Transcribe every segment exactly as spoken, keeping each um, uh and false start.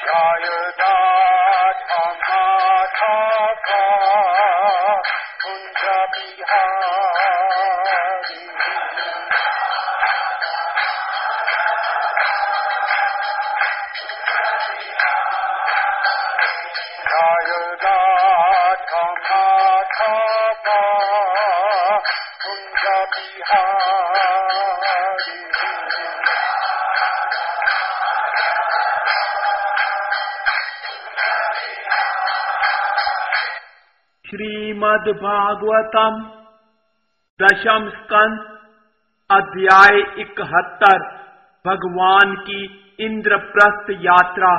श्रीमद् भागवतम दशम स्कंद अध्याय इकहत्तर भगवान की इंद्रप्रस्थ यात्रा।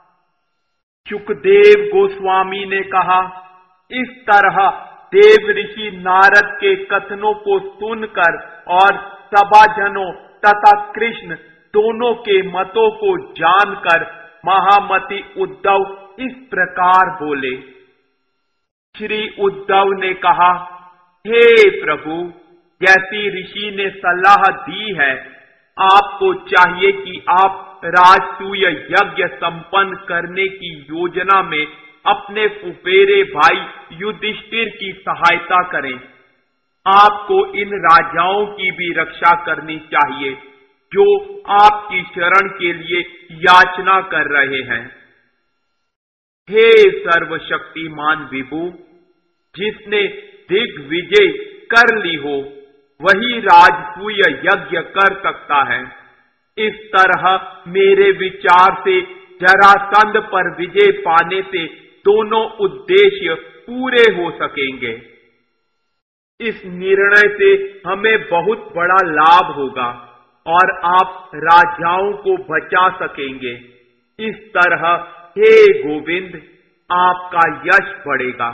शुकदेव गोस्वामी ने कहा, इस तरह देव ऋषि नारद के कथनों को सुनकर और सभाजनों तथा कृष्ण दोनों के मतों को जानकर महामति उद्धव इस प्रकार बोले। श्री उद्धव ने कहा, हे प्रभु, जैसी ऋषि ने सलाह दी है, आपको चाहिए कि आप राजसूय यज्ञ संपन्न करने की योजना में अपने फुफेरे भाई युधिष्ठिर की सहायता करें। आपको इन राजाओं की भी रक्षा करनी चाहिए जो आपकी शरण के लिए याचना कर रहे हैं। हे सर्वशक्तिमान विभु, जिसने दिग्विजय कर ली हो वही राजसूय यज्ञ कर सकता है। इस तरह मेरे विचार से जरासंध पर विजय पाने से दोनों उद्देश्य पूरे हो सकेंगे। इस निर्णय से हमें बहुत बड़ा लाभ होगा और आप राजाओं को बचा सकेंगे। इस तरह हे गोविंद, आपका यश बढ़ेगा।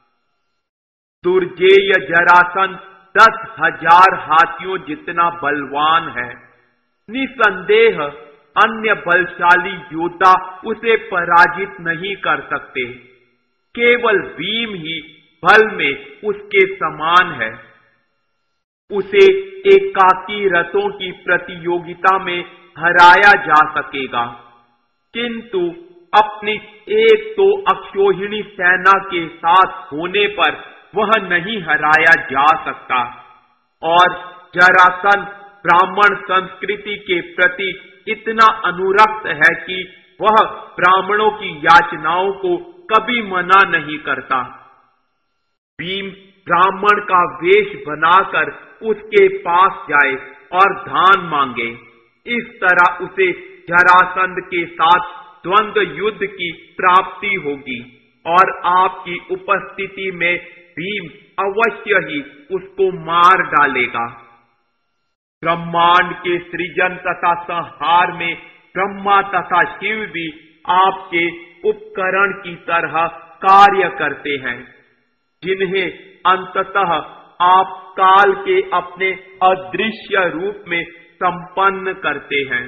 दुर्जेय जरासंध दस हजार हाथियों जितना बलवान है। निसंदेह अन्य बलशाली योद्धा उसे पराजित नहीं कर सकते। केवल भीम ही बल में उसके समान है। उसे एकाकी रथों की प्रतियोगिता में हराया जा सकेगा, किंतु अपनी एक तो अक्षोहिणी सेना के साथ होने पर वह नहीं हराया जा सकता। और जरासंध ब्राह्मण संस्कृति के प्रति इतना अनुरक्त है कि वह ब्राह्मणों की याचनाओं को कभी मना नहीं करता। भीम ब्राह्मण का वेश बनाकर उसके पास जाए और दान मांगे। इस तरह उसे जरासंध के साथ द्वंद्व युद्ध की प्राप्ति होगी और आपकी उपस्थिति में भीम अवश्य ही उसको मार डालेगा। ब्रह्मांड के सृजन तथा संहार में ब्रह्मा तथा शिव भी आपके उपकरण की तरह कार्य करते हैं, जिन्हें अंततः आप काल के अपने अदृश्य रूप में संपन्न करते हैं।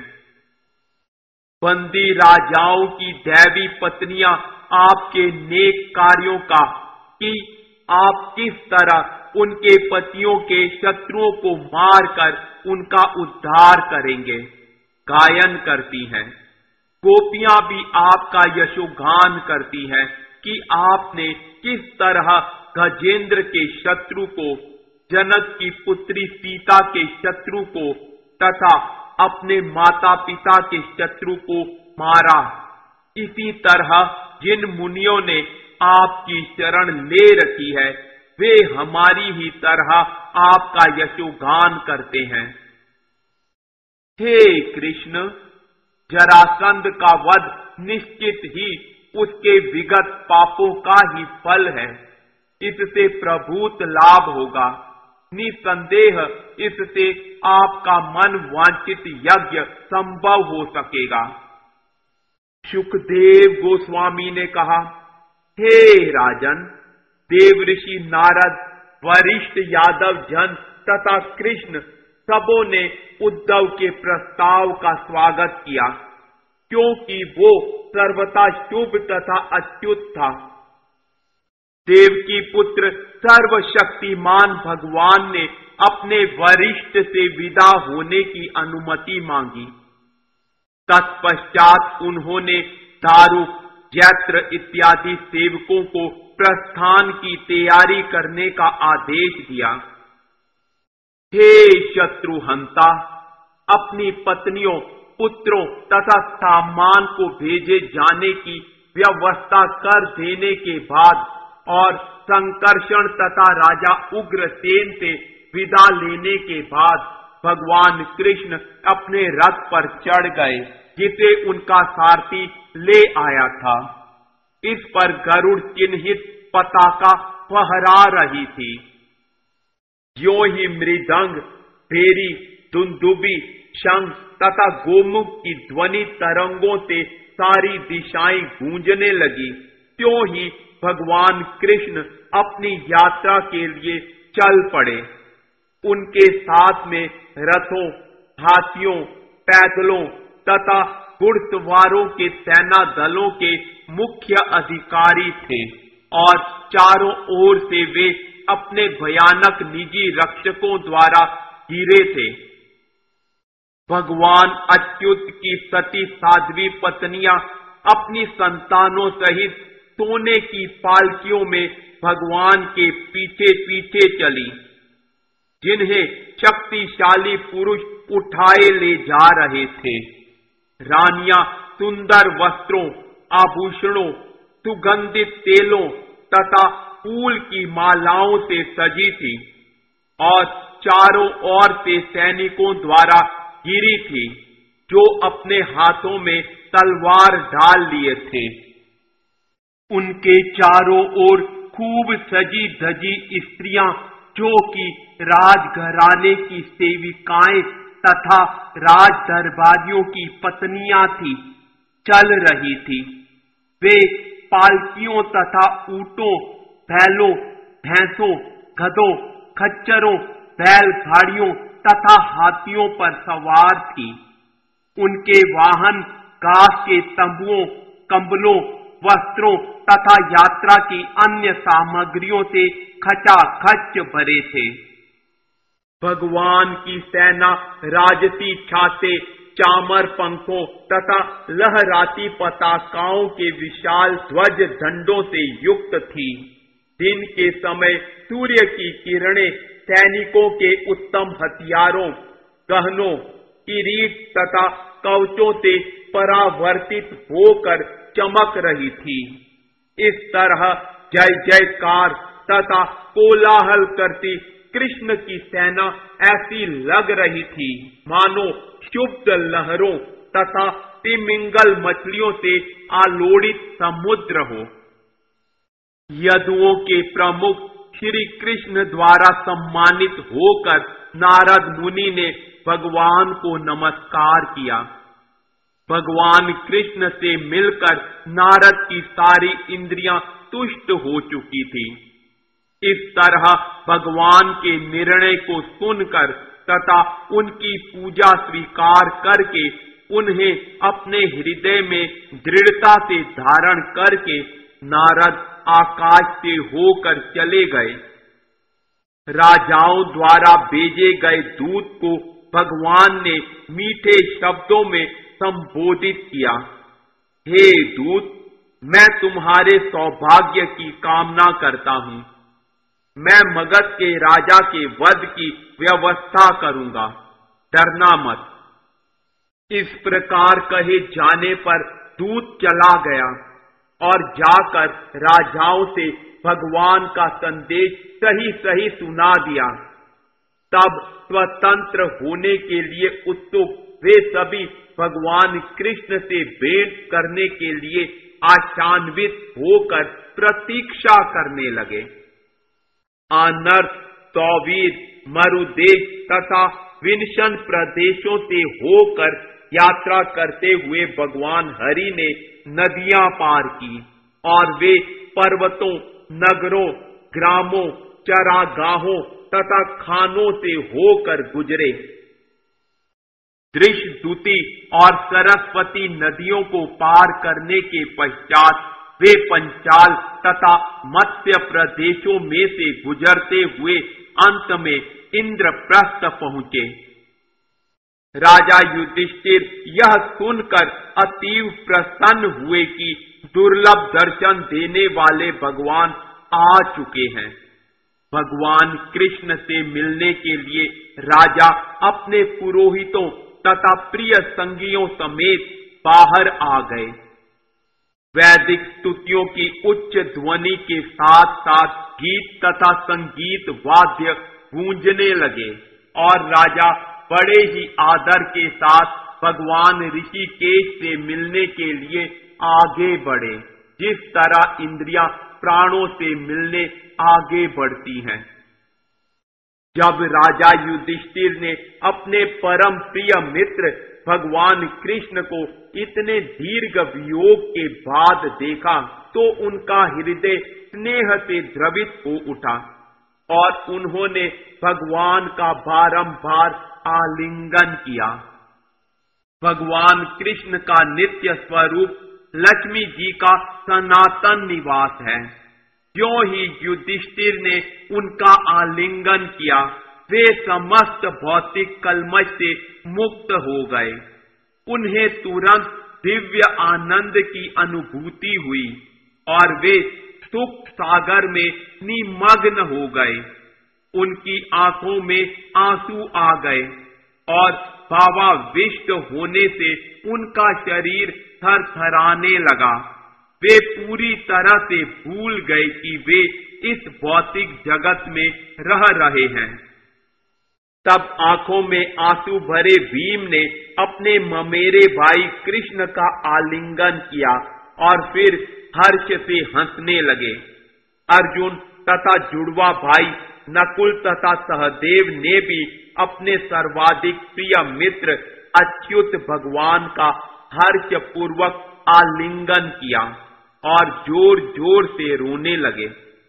बंदी राजाओं की दैवी पत्नियां आपके नेक कार्यों का कि आप किस तरह उनके पतियों के शत्रुओं को मारकर उनका उद्धार करेंगे गायन करती हैं। गोपियां भी आपका यशोगान करती हैं कि आपने किस तरह गजेंद्र के शत्रु को, जनक की पुत्री सीता के शत्रु को तथा अपने माता पिता के शत्रु को मारा। इसी तरह जिन मुनियों ने आपकी शरण ले रखी है, वे हमारी ही तरह आपका यशोगान करते हैं। हे कृष्ण, जरासंध का वध निश्चित ही उसके विगत पापों का ही फल है। इससे प्रभुत लाभ होगा। निसंदेह इससे आपका मन वांछित यज्ञ संभव हो सकेगा। शुकदेव गोस्वामी ने कहा, हे राजन, देवऋषि नारद, वरिष्ठ यादव जन तथा कृष्ण सबों ने उद्धव के प्रस्ताव का स्वागत किया, क्योंकि वो सर्वथा शुभ तथा अच्युत था। देवकी पुत्र सर्वशक्तिमान भगवान ने अपने वरिष्ठ से विदा होने की अनुमति मांगी। तत्पश्चात उन्होंने दारू, जैत्र इत्यादि सेवकों को प्रस्थान की तैयारी करने का आदेश दिया। हे शत्रुहंता, अपनी पत्नियों, पुत्रों तथा सामान को भेजे जाने की व्यवस्था कर देने के बाद और संकर्षण तथा राजा उग्रसेन से विदा लेने के बाद भगवान कृष्ण अपने रथ पर चढ़ गए, जिसे उनका सारथी ले आया था। इस पर गरुड़ चिन्हित पताका फहरा रही थी। ज्यों ही मृदंग, भेरी, दुंदुबी, शंख तथा गोमुख की ध्वनि तरंगों से सारी दिशाएं गूंजने लगी, त्यों ही भगवान कृष्ण अपनी यात्रा के लिए चल पड़े। उनके साथ में रथों, हाथियों, पैदलों तथा घुड़सवारों के सेना दलों के मुख्य अधिकारी थे और चारों ओर से वे अपने भयानक निजी रक्षकों द्वारा घिरे थे। भगवान अच्युत की सती साध्वी पत्नियां अपनी संतानों सहित सोने की पालकियों में भगवान के पीछे पीछे चली, जिन्हें शक्तिशाली पुरुष उठाए ले जा रहे थे। रानियां सुंदर वस्त्रों, आभूषणों, सुगंधित तेलों तथा फूल की मालाओं से सजी थी और चारों ओर से सैनिकों द्वारा घिरी थी, जो अपने हाथों में तलवार डाल लिए थे। उनके चारों ओर खूब सजी धजी स्त्रियां, जो कि राजघराने की सेविकाएं तथा राज दरबारियों की पत्नियां थी, चल रही थी। वे पालकियों तथा ऊंटों, बैलों, भैंसों, गधों, खच्चरों, बैलगाड़ियों तथा हाथियों पर सवार थी। उनके वाहन घास के तंबुओं, कंबलों, वस्त्रों तथा यात्रा की अन्य सामग्रियों से खचाखच भरे थे। भगवान की सेना राजसी छाते, चामर पंखों तथा लहराती पताकाओं के विशाल ध्वज झंडों से युक्त थी। दिन के समय सूर्य की किरणें सैनिकों के उत्तम हथियारों, गहनों, किरीट तथा कवचों से परावर्तित होकर चमक रही थी। इस तरह जय जयकार तथा कोलाहल करती कृष्ण की सेना ऐसी लग रही थी मानो शुद्ध लहरों तथा तिमिंगल मछलियों से आलोड़ित समुद्र हो। यदुओं के प्रमुख श्री कृष्ण द्वारा सम्मानित होकर नारद मुनि ने भगवान को नमस्कार किया। भगवान कृष्ण से मिलकर नारद की सारी इंद्रियां तुष्ट हो चुकी थी। इस तरह भगवान के निर्णय को सुनकर तथा उनकी पूजा स्वीकार करके उन्हें अपने हृदय में दृढ़ता से धारण करके नारद आकाश से होकर चले गए। राजाओं द्वारा भेजे गए दूत को भगवान ने मीठे शब्दों में संबोधित किया। हे दूत, मैं तुम्हारे सौभाग्य की कामना करता हूं। मैं मगध के राजा के वध की व्यवस्था करूंगा, डरना मत। इस प्रकार कहे जाने पर दूत चला गया और जाकर राजाओं से भगवान का संदेश सही सही सुना दिया। तब स्वतंत्र होने के लिए उत्सुक वे सभी भगवान कृष्ण से भेंट करने के लिए आशान्वित होकर प्रतीक्षा करने लगे। अनर्थ, तौवीर, मरुदेश तथा विंशन प्रदेशों से होकर यात्रा करते हुए भगवान हरि ने नदियां पार की और वे पर्वतों, नगरों, ग्रामों, चरागाहों तथा खानों से होकर गुजरे। दृशदुति और सरस्वती नदियों को पार करने के पश्चात वे पंचाल तथा मत्स्य प्रदेशों में से गुजरते हुए अंत में इंद्रप्रस्थ पहुंचे। राजा युधिष्ठिर यह सुनकर अतीव प्रसन्न हुए कि दुर्लभ दर्शन देने वाले भगवान आ चुके हैं। भगवान कृष्ण से मिलने के लिए राजा अपने पुरोहितों तथा प्रिय संगियों समेत बाहर आ गए। वैदिक स्तुतियों की उच्च ध्वनि के साथ साथ गीत तथा संगीत वाद्य गूंजने लगे और राजा बड़े ही आदर के साथ भगवान ऋषिकेश से मिलने के लिए आगे बढ़े, जिस तरह इंद्रियां प्राणों से मिलने आगे बढ़ती हैं। जब राजा युधिष्ठिर ने अपने परम प्रिय मित्र भगवान कृष्ण को इतने दीर्घ वियोग के बाद देखा तो उनका हृदय स्नेह से द्रवित हो उठा और उन्होंने भगवान का बारंबार आलिंगन किया। भगवान कृष्ण का नित्य स्वरूप लक्ष्मी जी का सनातन निवास है। ज्यों ही युधिष्ठिर ने उनका आलिंगन किया, वे समस्त भौतिक कलमश से मुक्त हो गए। उन्हें तुरंत दिव्य आनंद की अनुभूति हुई और वे सुख सागर में निमग्न हो गए। उनकी आंखों में आंसू आ गए और भावाविष्ट होने से उनका शरीर थरथराने लगा। वे पूरी तरह से भूल गए कि वे इस भौतिक जगत में रह रहे हैं। तब आंखों में आंसू भरे भीम ने अपने ममेरे भाई कृष्ण का आलिंगन किया और फिर हर्ष से हंसने लगे। अर्जुन तथा जुड़वा भाई नकुल तथा सहदेव ने भी अपने सर्वाधिक प्रिय मित्र अच्युत भगवान का हर्ष पूर्वक आलिंगन किया और जोर जोर से रोने लगे।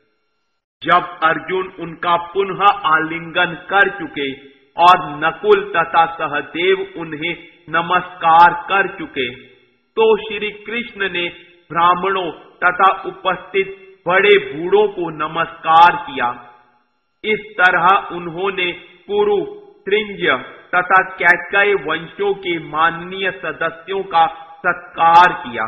जब अर्जुन उनका पुनः आलिंगन कर चुके और नकुल तथा सहदेव उन्हें नमस्कार कर चुके, तो श्री कृष्ण ने ब्राह्मणों तथा उपस्थित बड़े बूढ़ों को नमस्कार किया। इस तरह उन्होंने कुरु, त्रिंज तथा कैकेयी वंशों के माननीय सदस्यों का सत्कार किया।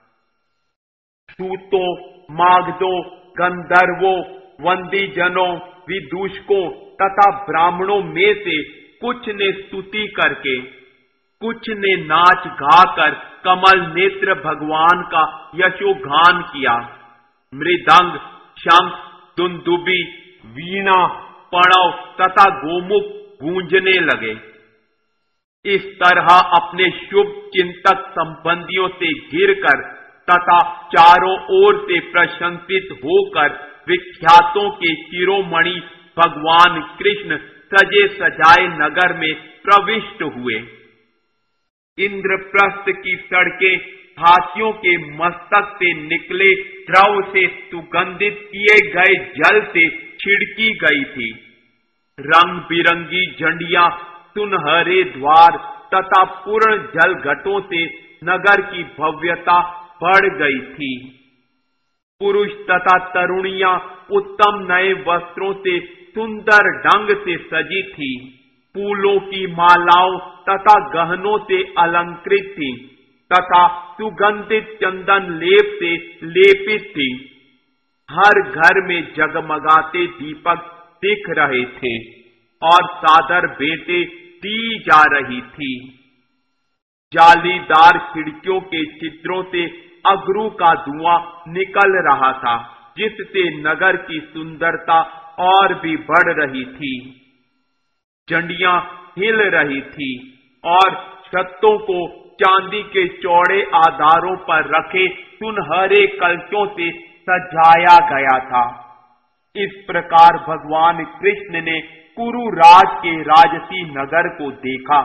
सूतों, मागधों, गंधर्वों, वंदीजनों, विदूषकों तथा ब्राह्मणों में से कुछ ने स्तुति करके, कुछ ने नाच गाकर कमल नेत्र भगवान का यशोगान किया। मृदंग, शंख, दुंदुबी, वीणा, पणव तथा गोमुख गूंजने लगे। इस तरह अपने शुभ चिंतक संबंधियों से घिरकर तथा चारों ओर से प्रशंसित होकर विख्यातों के शिरोमणि भगवान कृष्ण सजे सजाए नगर में प्रविष्ट हुए। इंद्रप्रस्थ की सड़कें हाथियों के मस्तक से निकले द्रव से सुगंधित किए गए जल से छिड़की गई थी। रंग बिरंगी झंडियां, सुनहरे द्वार तथा पूर्ण जल घटों से नगर की भव्यता बढ़ गई थी। पुरुष तथा तरुणियां उत्तम नए वस्त्रों से सुंदर ढंग से सजी थी, फूलों की मालाओं तथा गहनों से अलंकृत थी तथा सुगंधित चंदन लेप से लेपित थी। हर घर में जगमगाते दीपक दिख रहे थे और सादर भेंटें दी जा रही थी। जालीदार खिड़कियों के चित्रों से अगरू का धुआं निकल रहा था, जिससे नगर की सुंदरता और भी बढ़ रही थी। झंडियां हिल रही थी और छतों को चांदी के चौड़े आधारों पर रखे सुनहरे कलशों से सजाया गया था। इस प्रकार भगवान कृष्ण ने कुरुराज के राजसी नगर को देखा।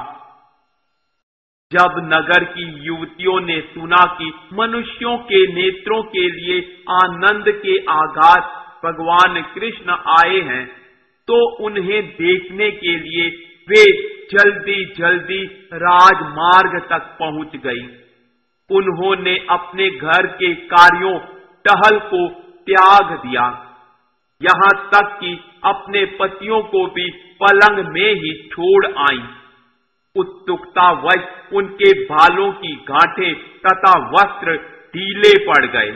जब नगर की युवतियों ने सुना कि मनुष्यों के नेत्रों के लिए आनंद के आगार भगवान कृष्ण आए हैं, तो उन्हें देखने के लिए वे जल्दी जल्दी राजमार्ग तक पहुंच गई। उन्होंने अपने घर के कार्यों टहल को त्याग दिया, यहां तक कि अपने पतियों को भी पलंग में ही छोड़ आईं। उत्सुकतावश उनके बालों की गांठें तथा वस्त्र ढीले पड़ गए।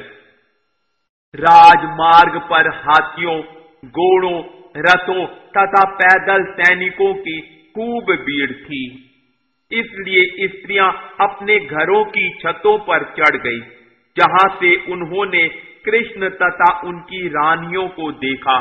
राजमार्ग पर हाथियों, घोड़ों, रथों तथा पैदल सैनिकों की खूब भीड़ थी, इसलिए स्त्रियां अपने घरों की छतों पर चढ़ गई, जहां से उन्होंने कृष्ण तथा उनकी रानियों को देखा।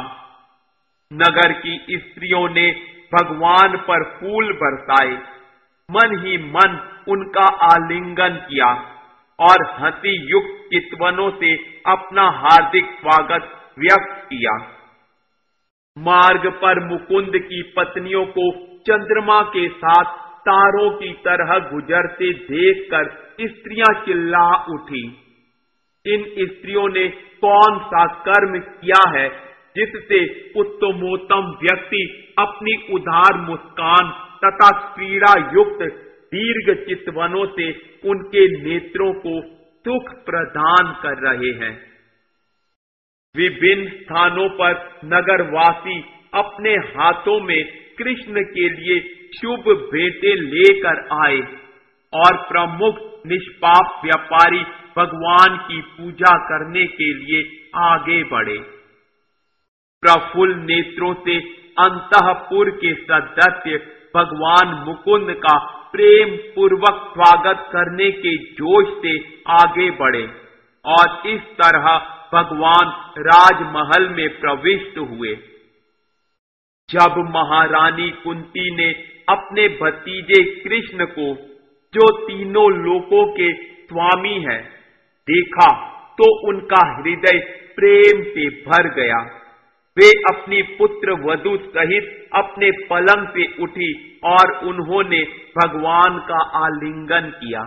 नगर की स्त्रियों ने भगवान पर फूल बरसाए, मन ही मन उनका आलिंगन किया और हंसी युक्त चितवनों से अपना हार्दिक स्वागत व्यक्त किया। मार्ग पर मुकुंद की पत्नियों को चंद्रमा के साथ तारों की तरह गुजरते देखकर स्त्रियां चिल्ला उठी। इन स्त्रियों ने कौन सा कर्म किया है जिससे उत्तमोत्तम व्यक्ति अपनी उदार मुस्कान तथा क्रीड़ा युक्त दीर्घ चितवनों से उनके नेत्रों को सुख प्रदान कर रहे हैं। विभिन्न स्थानों पर नगरवासी अपने हाथों में कृष्ण के लिए शुभ भेंटें लेकर आए और प्रमुख निष्पाप व्यापारी भगवान की पूजा करने के लिए आगे बढ़े। प्रफुल्ल नेत्रों से अंतःपुर के सदस्य भगवान मुकुंद का प्रेम पूर्वक स्वागत करने के जोश से आगे बढ़े और इस तरह भगवान राजमहल में प्रविष्ट हुए। जब महारानी कुंती ने अपने भतीजे कृष्ण को, जो तीनों लोकों के स्वामी है, देखा तो उनका हृदय प्रेम से भर गया। वे अपनी पुत्र वधू सहित अपने पलंग से उठी और उन्होंने भगवान का आलिंगन किया।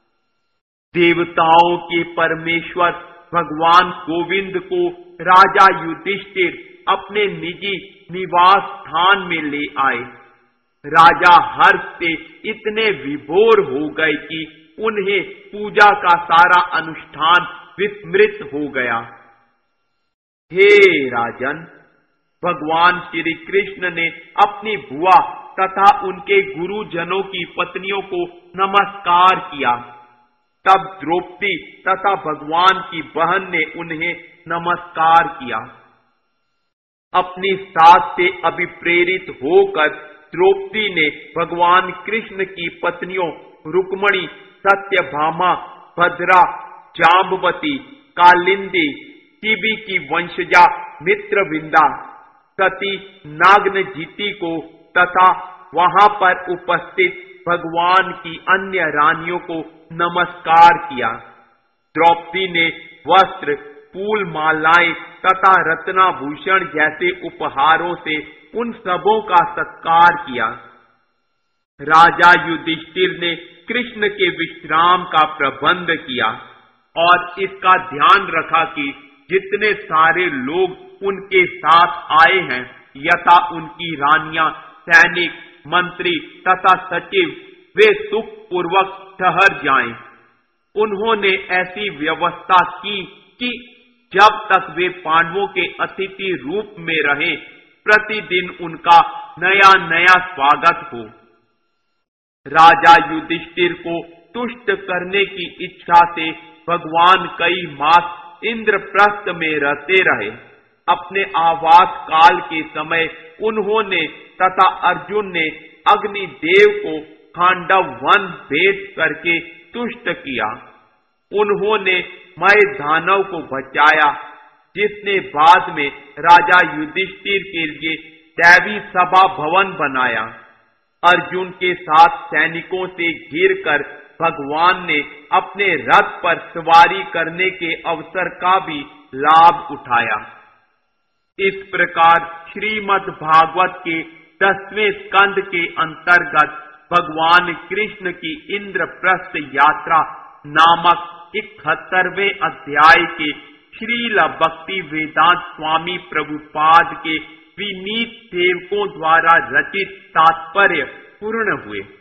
देवताओं के परमेश्वर भगवान गोविंद को राजा युधिष्ठिर अपने निजी निवास स्थान में ले आए। राजा हर्ष से इतने विभोर हो गए कि उन्हें पूजा का सारा अनुष्ठान विस्मृत हो गया। हे राजन, भगवान श्री कृष्ण ने अपनी बुआ तथा उनके गुरुजनों की पत्नियों को नमस्कार किया। तब द्रौपदी तथा भगवान की बहन ने उन्हें नमस्कार किया। अपनी सास से अभिप्रेरित होकर द्रौपदी ने भगवान कृष्ण की पत्नियों रुक्मणी, सत्यभामा, भद्रा, जाम्बवती, कालिंदी, शिबी की वंशजा मित्रविंदा, सती नागनजीति को तथा वहां पर उपस्थित भगवान की अन्य रानियों को नमस्कार किया। द्रौपदी ने वस्त्र, फूल मालाएं तथा रत्नाभूषण जैसे उपहारों से उन सबों का सत्कार किया। राजा युधिष्ठिर ने कृष्ण के विश्राम का प्रबंध किया और इसका ध्यान रखा कि जितने सारे लोग उनके साथ आए हैं, यथा उनकी रानियां, सैनिक, मंत्री तथा सचिव, वे सुख पूर्वक ठहर जाएं। उन्होंने ऐसी व्यवस्था की कि जब तक वे पांडवों के अतिथि रूप में रहे, प्रतिदिन उनका नया नया स्वागत हो। राजा युधिष्ठिर को तुष्ट करने की इच्छा से भगवान कई मास इंद्रप्रस्थ में रहते रहे। अपने आवास काल के समय उन्होंने तथा अर्जुन ने अग्निदेव को खांडव वन भेंट करके तुष्ट किया। उन्होंने मय दानव को बचाया, जिसने बाद में राजा युधिष्ठिर के लिए दैवी सभा भवन बनाया। अर्जुन के साथ सैनिकों से घिरकर भगवान ने अपने रथ पर सवारी करने के अवसर का भी लाभ उठाया। इस प्रकार श्रीमद् भागवत के दसवें स्कंद के अंतर्गत भगवान कृष्ण की इंद्रप्रस्थ यात्रा नामक इकहत्तरवें अध्याय के श्रील भक्ति वेदांत स्वामी प्रभुपाद के विनीत सेवकों द्वारा रचित तात्पर्य पूर्ण हुए।